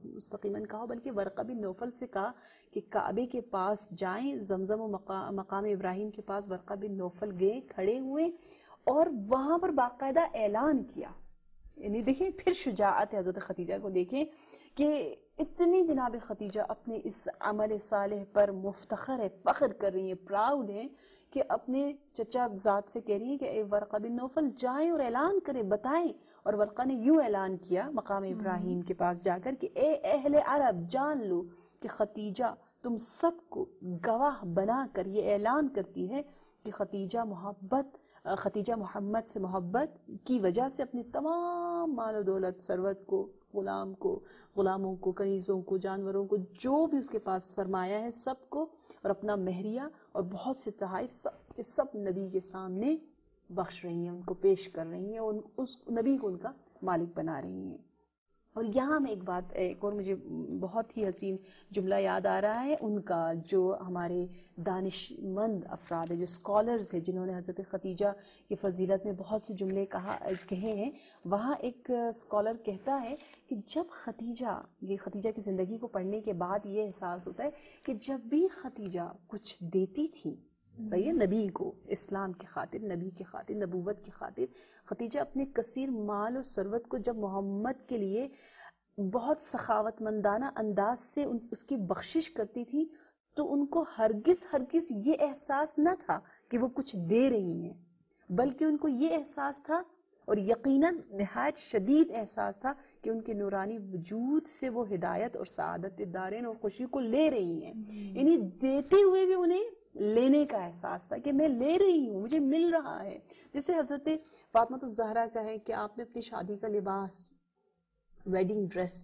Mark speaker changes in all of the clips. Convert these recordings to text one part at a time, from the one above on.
Speaker 1: مستقیماً کہا بلکہ ورقہ بن نوفل سے کہا کہ کعبے کے پاس جائیں. زمزم و مقام ابراہیم کے پاس ورقہ بن نوفل گئے, کھڑے ہوئے اور وہاں پر باقاعدہ اعلان کیا. یعنی دیکھیں پھر شجاعت حضرت خدیجہ کو دیکھیں کہ اتنی جناب خدیجہ اپنے اس عمل صالح پر مفتخر ہے, فخر کر رہی ہیں, پراؤڈ ہیں کہ اپنے چچا ذات سے کہہ رہی ہیں کہ اے ورقہ بن نوفل جائیں اور اعلان کریں, بتائیں. اور ورقہ نے یوں اعلان کیا مقام ابراہیم کے پاس جا کر کہ اے اہل عرب جان لو کہ خدیجہ تم سب کو گواہ بنا کر یہ اعلان کرتی ہے کہ خدیجہ محمد سے محبت کی وجہ سے اپنی تمام مال و دولت, ثروت کو, غلاموں کو, کنیزوں کو, جانوروں کو, جو بھی اس کے پاس سرمایہ ہے سب کو, اور اپنا مہریہ اور بہت سے تحائف سب نبی کے سامنے بخش رہی ہیں, ان کو پیش کر رہی ہیں, اس نبی کو ان کا مالک بنا رہی ہیں. اور یہاں میں ایک اور مجھے بہت ہی حسین جملہ یاد آ رہا ہے ان کا, جو ہمارے دانشمند افراد ہیں, جو اسکالرز ہیں, جنہوں نے حضرت خدیجہ کی فضیلت میں بہت سے جملے کہے ہیں. وہاں ایک اسکالر کہتا ہے کہ جب خدیجہ کی زندگی کو پڑھنے کے بعد یہ احساس ہوتا ہے کہ جب بھی خدیجہ کچھ دیتی تھی نبی کو, اسلام کی خاطر, نبی کی خاطر, نبوت کی خاطر, خدیجہ اپنے کثیر مال و ثروت کو جب محمد کے لیے بہت سخاوت مندانہ انداز سے اس کی بخشش کرتی تھی, تو ان کو ہرگز یہ احساس نہ تھا کہ وہ کچھ دے رہی ہیں, بلکہ ان کو یہ احساس تھا اور یقیناً نہایت شدید احساس تھا کہ ان کے نورانی وجود سے وہ ہدایت اور سعادت دارین اور خوشی کو لے رہی ہیں. یعنی دیتے ہوئے بھی انہیں لینے کا احساس تھا کہ میں لے رہی ہوں, مجھے مل رہا ہے. جیسے حضرت فاطمہ الزہرا کا ہے کہ آپ نے اپنی شادی کا لباس, ویڈنگ ڈریس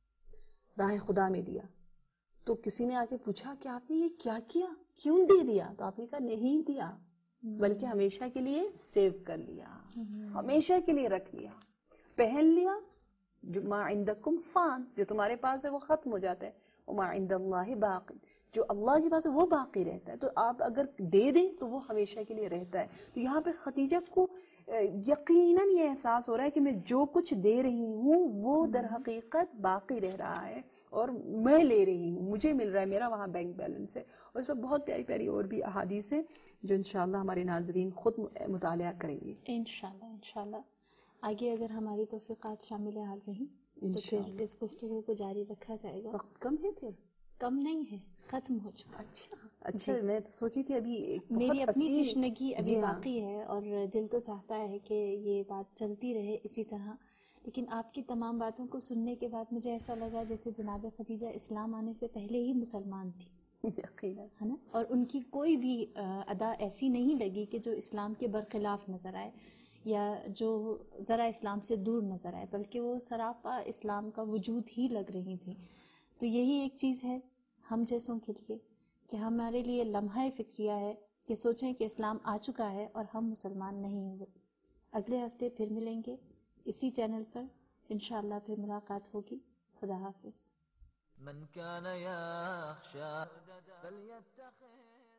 Speaker 1: راہ خدا میں دیا, تو کسی نے آ کے پوچھا کہ آپ نے یہ کیا کیا, کیوں دے دیا؟ تو آپ نے کہا نہیں دیا, بلکہ ہمیشہ کے لیے سیو کر لیا, ہمیشہ کے لیے رکھ لیا, پہن لیا. جو ما عندکم فان, جو تمہارے پاس ہے وہ ختم ہو جاتا ہے, وما عند اللہ باقی, جو اللہ کے پاس ہے وہ باقی رہتا ہے. تو آپ اگر دے دیں تو وہ ہمیشہ کے لیے رہتا ہے. تو یہاں پہ خدیجہ کو یقیناً یہ احساس ہو رہا ہے کہ میں جو کچھ دے رہی ہوں وہ در حقیقت باقی رہ رہا ہے, اور میں لے رہی ہوں, مجھے مل رہا ہے, میرا وہاں بینک بیلنس ہے. اور اس میں بہت پیاری پیاری اور بھی احادیث ہیں جو انشاءاللہ ہمارے ناظرین خود مطالعہ کریں گے
Speaker 2: انشاءاللہ. آگے اگر ہماری توفیقات شامل حال رہیں تو پھر اس گفتگو کو جاری رکھا جائے گا.
Speaker 1: وقت کم ہے, پھر
Speaker 2: کم نہیں ہے, ختم ہو چکا.
Speaker 1: اچھا میں تو سوچی تھی ابھی
Speaker 2: میری اپنی تشنگی ابھی باقی ہے, اور دل تو چاہتا ہے کہ یہ بات چلتی رہے اسی طرح, لیکن آپ کی تمام باتوں کو سننے کے بعد مجھے ایسا لگا جیسے جناب خدیجہ اسلام آنے سے پہلے ہی مسلمان تھی, ہے نا, اور ان کی کوئی بھی ادا ایسی نہیں لگی کہ جو اسلام کے برخلاف نظر آئے یا جو ذرا اسلام سے دور نظر آئے, بلکہ وہ سراپا اسلام کا وجود ہی لگ رہی تھیں. تو یہی ایک چیز ہے ہم جیسوں کے لیے کہ ہمارے لیے لمحہ فکریہ ہے کہ سوچیں کہ اسلام آ چکا ہے اور ہم مسلمان نہیں ہوئے. اگلے ہفتے پھر ملیں گے اسی چینل پر انشاءاللہ, پھر ملاقات ہوگی. خدا حافظ. من كان يخشى فليتخذ.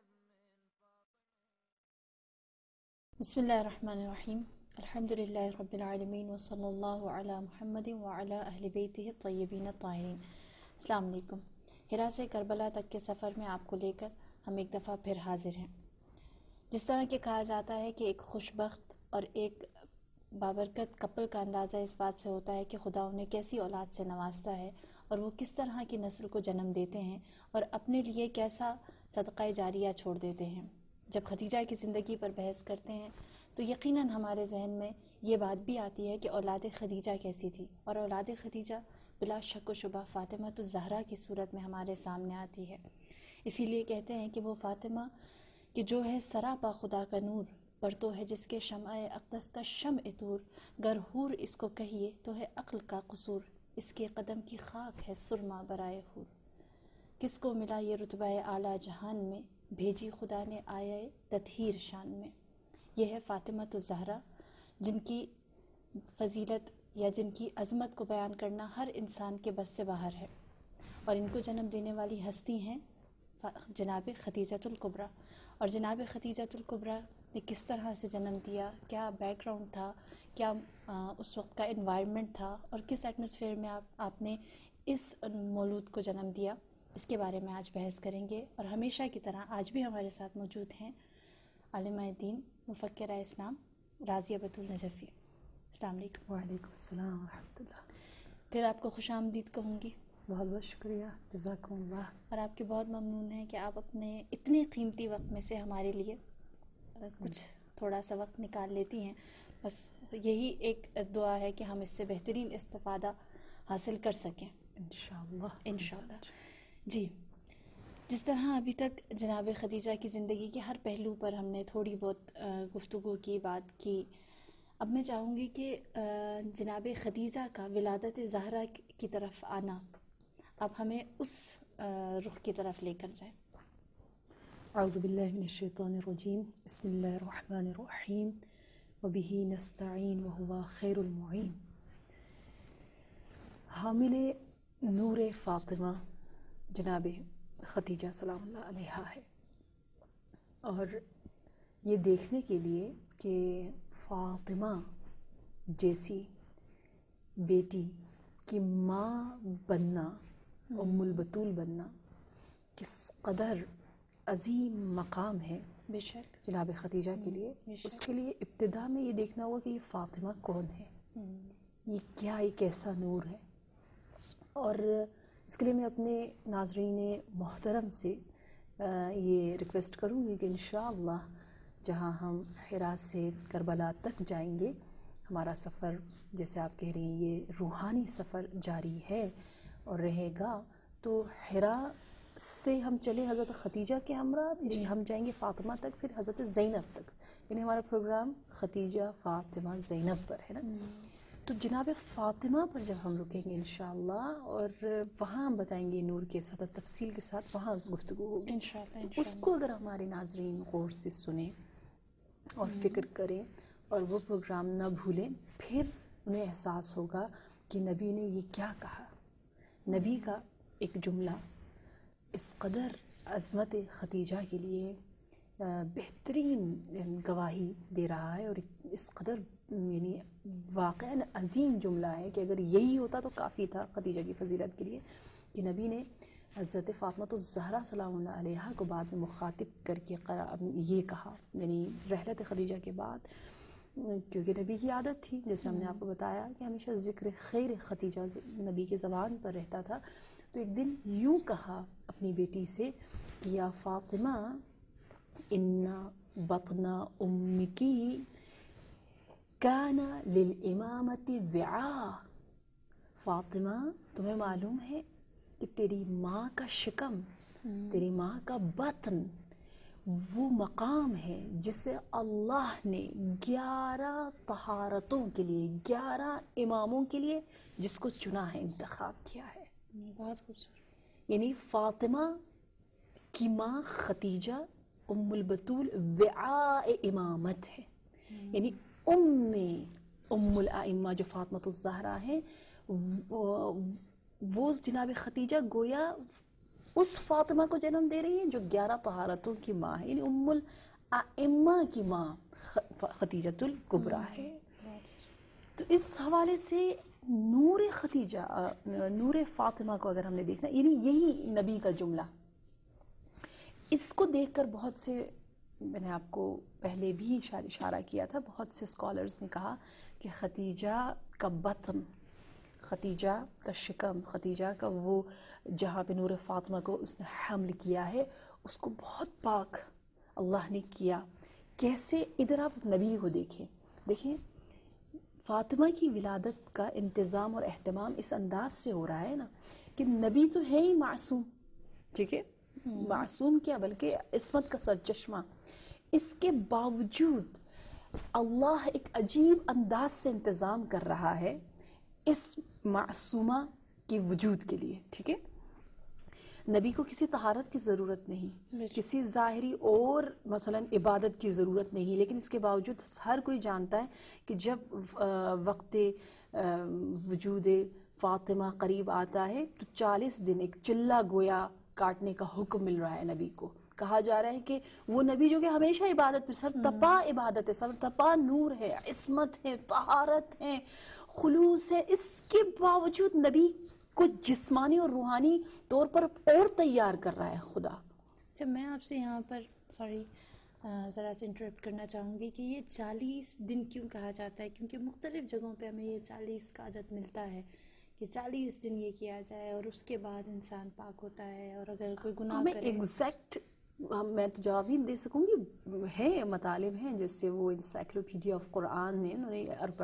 Speaker 2: بسم اللہ الرحمن الرحیم. الحمد للہ رب العالمین وصلی اللہ علی محمد وعلی اہل بیتہ الطیبین الطاہرین. السلام علیکم. ہرا سے کربلا تک کے سفر میں آپ کو لے کر ہم ایک دفعہ پھر حاضر ہیں. جس طرح کہ کہا جاتا ہے کہ ایک خوش بخت اور ایک بابرکت کپل کا اندازہ اس بات سے ہوتا ہے کہ خدا انہیں کیسی اولاد سے نوازتا ہے اور وہ کس طرح کی نسل کو جنم دیتے ہیں اور اپنے لیے کیسا صدقہ جاریہ چھوڑ دیتے ہیں. جب خدیجہ کی زندگی پر بحث کرتے ہیں تو یقیناً ہمارے ذہن میں یہ بات بھی آتی ہے کہ اولاد خدیجہ کیسی تھی, اور اولاد خدیجہ بلا شک و شبہ فاطمہ الزہرا کی صورت میں ہمارے سامنے آتی ہے. اسی لیے کہتے ہیں کہ وہ فاطمہ کہ جو ہے سراپا خدا کا نور, پر تو ہے جس کے شمع اقدس کا شمع طور, گر حور اس کو کہیے تو ہے عقل کا قصور, اس کے قدم کی خاک ہے سرما برائے حور. کس کو ملا یہ رتبہ اعلیٰ جہان میں, بھیجی خدا نے آیا تطہیر شان میں. یہ ہے فاطمہ الزہرا جن کی فضیلت یا جن کی عظمت کو بیان کرنا ہر انسان کے بس سے باہر ہے, اور ان کو جنم دینے والی ہستی ہیں جناب خدیجۃ الکبریٰ. اور جناب خدیجۃ الکبریٰ نے کس طرح سے جنم دیا, کیا بیک گراؤنڈ تھا, کیا اس وقت کا انوائرمنٹ تھا, اور کس ایٹماسفیئر میں آپ نے اس مولود کو جنم دیا، اس کے بارے میں آج بحث کریں گے. اور ہمیشہ کی طرح آج بھی ہمارے ساتھ موجود ہیں عالمہ دین مفکرہ اسلام راضیہ بتول نجفی. السلام علیکم.
Speaker 1: وعلیکم السلام ورحمۃ اللہ.
Speaker 2: پھر آپ کو خوش آمدید کہوں گی.
Speaker 1: بہت بہت شکریہ، جزاکم اللہ.
Speaker 2: اور آپ کے بہت ممنون ہیں کہ آپ اپنے اتنے قیمتی وقت میں سے ہمارے لیے کچھ تھوڑا سا وقت نکال لیتی ہیں. بس یہی ایک دعا ہے کہ ہم اس سے بہترین استفادہ حاصل کر سکیں
Speaker 1: انشاءاللہ.
Speaker 2: انشاءاللہ. جی، جس طرح ابھی تک جناب خدیجہ کی زندگی کے ہر پہلو پر ہم نے تھوڑی بہت گفتگو کی، بات کی، اب میں چاہوں گی کہ جناب خدیجہ کا ولادت زہرا کی طرف آنا اب ہمیں اس رخ کی طرف لے کر جائیں.
Speaker 1: اعوذ باللہ من الشیطان الرجیم، بسم اللہ الرحمن الرحیم، وبہ نستعین وہو خیر المعین. حامل نور فاطمہ جناب خدیجہ سلام اللہ علیہا ہے، اور یہ دیکھنے کے لیے کہ فاطمہ جیسی بیٹی کی ماں بننا، ام البتول بننا کس قدر عظیم مقام ہے
Speaker 2: بے شک
Speaker 1: جناب خدیجہ کے لیے. اس کے لیے ابتدا میں یہ دیکھنا ہوگا کہ یہ فاطمہ کون ہے، یہ کیا ایک ایسا نور ہے. اور اس کے لیے میں اپنے ناظرین محترم سے یہ ریکویسٹ کروں گی کہ انشاءاللہ جہاں ہم حرا سے کربلا تک جائیں گے، ہمارا سفر جیسے آپ کہہ رہی ہیں یہ روحانی سفر جاری ہے اور رہے گا، تو حرا سے ہم چلیں حضرت خدیجہ کے ہمراہ، پھر ہم جائیں گے فاطمہ تک، پھر حضرت زینب تک. یعنی ہمارا پروگرام خدیجہ فاطمہ زینب پر ہے نا. تو جناب فاطمہ پر جب ہم رکیں گے انشاءاللہ، اور وہاں ہم بتائیں گے نور کے ساتھ تفصیل کے ساتھ، وہاں گفتگو ہوگی
Speaker 2: انشاءاللہ.
Speaker 1: اس کو اگر ہمارے ناظرین غور سے سنیں اور فکر کریں اور وہ پروگرام نہ بھولیں، پھر انہیں احساس ہوگا کہ نبی نے یہ کیا کہا. نبی کا ایک جملہ اس قدر عظمت خدیجہ کے لیے بہترین گواہی دے رہا ہے، اور اس قدر یعنی واقعاً عظیم جملہ ہے کہ اگر یہی ہوتا تو کافی تھا خدیجہ کی فضیلت کے لیے، کہ نبی نے حضرت فاطمہ الزہرا سلام اللہ علیہا کو بعد میں مخاطب کر کے یہ کہا، یعنی رحلت خدیجہ کے بعد، کیونکہ نبی کی عادت تھی جیسے ہم نے آپ کو بتایا کہ ہمیشہ ذکر خیر خدیجہ نبی کے زبان پر رہتا تھا. تو ایک دن یوں کہا اپنی بیٹی سے کہ یا فاطمہ ان بطن امکی کان للامامت وعاء. فاطمہ تمہیں معلوم ہے کہ تیری ماں کا شکم، تیری ماں کا بطن وہ مقام ہے جسے اللہ نے 11 طہارتوں کے لیے، 11 اماموں کے لیے جس کو چنا ہے، انتخاب کیا ہے.
Speaker 2: بہت خوبصورت.
Speaker 1: یعنی فاطمہ کی ماں خدیجہ ام البتول وعاء امامت ہے، یعنی ام الائمہ جو فاطمہ الزہرا ہیں، وہ جناب خدیجہ گویا اس فاطمہ کو جنم دے رہی ہیں جو 11 طہارتوں کی ماں ہے، یعنی ام الائمہ کی ماں خدیجۃ الکبریٰ ہے. تو اس حوالے سے نور خدیجہ، نور فاطمہ کو اگر ہم نے دیکھنا، یعنی یہی نبی کا جملہ، اس کو دیکھ کر بہت سے، میں نے آپ کو پہلے بھی اشارہ کیا تھا، بہت سے اسکالرز نے کہا کہ خدیجہ کا بطن، خدیجہ کا شکم، خدیجہ کا وہ جہاں پہ نور فاطمہ کو اس نے حمل کیا ہے، اس کو بہت پاک اللہ نے کیا. کیسے؟ ادھر آپ نبی کو دیکھیں فاطمہ کی ولادت کا انتظام اور اہتمام اس انداز سے ہو رہا ہے نا کہ نبی تو ہے ہی معصوم، ٹھیک ہے، معصوم کیا بلکہ عصمت کا سرچشمہ، اس کے باوجود اللہ ایک عجیب انداز سے انتظام کر رہا ہے اس معصومہ کے وجود کے لیے. ٹھیک ہے، نبی کو کسی طہارت کی ضرورت نہیں، کسی ظاہری اور مثلا عبادت کی ضرورت نہیں، لیکن اس کے باوجود ہر کوئی جانتا ہے کہ جب وقت وجود فاطمہ قریب آتا ہے تو 40 دن ایک چلہ گویا کاٹنے کا حکم مل رہا ہے نبی کو. کہا جا رہا ہے کہ وہ نبی جو کہ ہمیشہ عبادت پہ سر تپا عبادت ہے، سر تپا نور ہے، عصمت ہے، طہارت ہے، خلوص ہے، اس کے باوجود نبی کو جسمانی اور روحانی طور پر اور تیار کر رہا ہے خدا.
Speaker 2: اچھا میں آپ سے یہاں پر ذرا سے انٹرپٹ کرنا چاہوں گی کہ یہ 40 دن کیوں کہا جاتا ہے؟ کیونکہ مختلف جگہوں پہ ہمیں یہ 40 کا عدد ملتا ہے کہ 40 دن یہ کیا جائے اور اس کے بعد انسان پاک ہوتا ہے، اور اگر کوئی گناہ
Speaker 1: ہمیں
Speaker 2: کرے.
Speaker 1: ایگزیکٹ میں تو جواب ہی دے سکوں گی، ہے مطالب ہیں جیسے وہ انسائکلوپیڈیا آف قرآن میں انہوں نے